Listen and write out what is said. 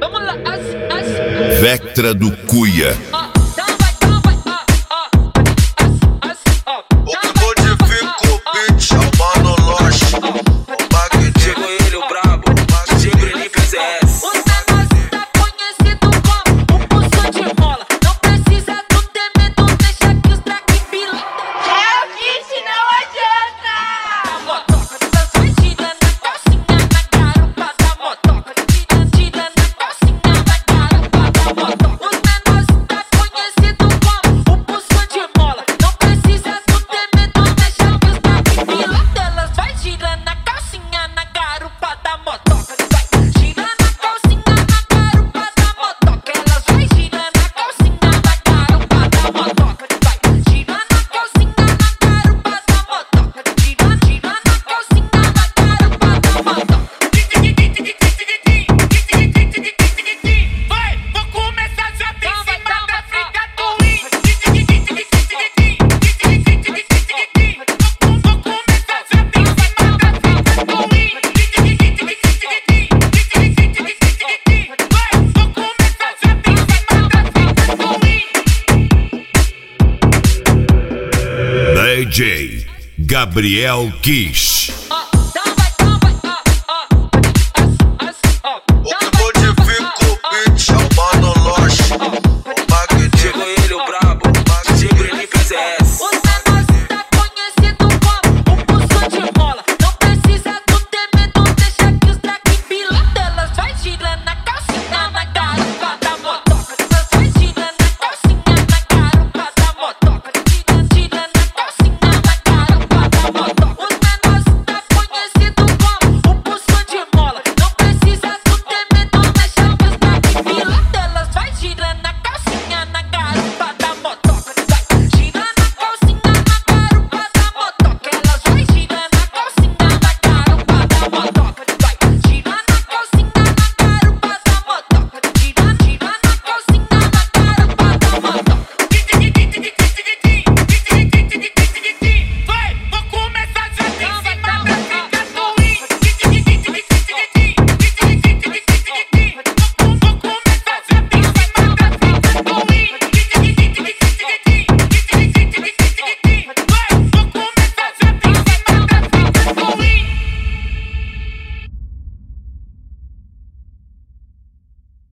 Vamos lá, Vectra do Cuia. O que modifica o beat é o Mano Loche. O Magno Chegou ele, o brabo, DJ Breninho PCS. o negócio tá conhecido como o pulso de rola. Não precisa tu ter medo, deixa que os track pila. É o kit, não adianta! A motoca das vestidas na calcinha, na garupa da motoca. Tira na calcinha, na garupa da motoca. O negócio tá conhecido como o pulso de mola. Não precisa tu ter medo, deixa que os track pila. Elas vai girando na calcinha, na garupa da motoca. Vai girando na calcinha, na garupa da motoca. Elas vai girando na calcinha, na garupa da motoca. Vai girando na calcinha, na garupa da motoca. Girando na calcinha, na garupa da motoca. Vai, vou começar já bem em cima da fica twin. Vou começar já bem em cima da fica twin. Vai, vou começar já bem em cima da fica twin. DJ Gabriel Kish.